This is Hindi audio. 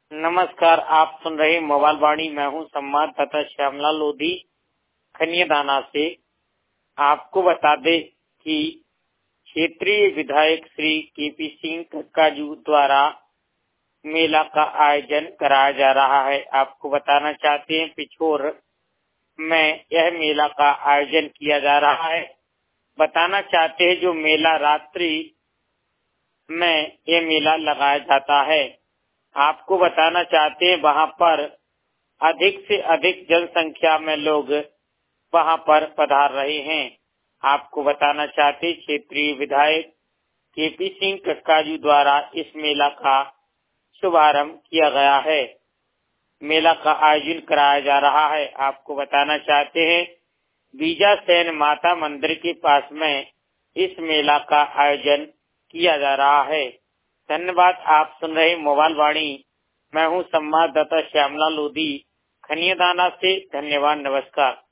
नमस्कार, आप सुन रहे मोबाइल वाणी। मैं हूं संवाददाता श्यामलाल लोधी खनियादाना से। आपको बता दें कि क्षेत्रीय विधायक श्री केपी सिंह कक्काजू द्वारा मेला का आयोजन कराया जा रहा है। आपको बताना चाहते हैं पिछोर में यह मेला का आयोजन किया जा रहा है। बताना चाहते हैं जो मेला रात्रि में यह मेला लगाया जाता है। आपको बताना चाहते हैं वहां पर अधिक से अधिक जनसंख्या में लोग वहां पर पधार रहे हैं। आपको बताना चाहते क्षेत्रीय विधायक केपी सिंह कक्काजू द्वारा इस मेला का शुभारंभ किया गया है। मेला का आयोजन कराया जा रहा है। आपको बताना चाहते हैं बीजासेन माता मंदिर के पास में इस मेला का आयोजन किया जा रहा है। धन्यवाद। आप सुन रहे मोबाइल वाणी। मैं हूं संवाददाता श्यामलाल लोधी खनियादाना से। धन्यवाद, नमस्कार।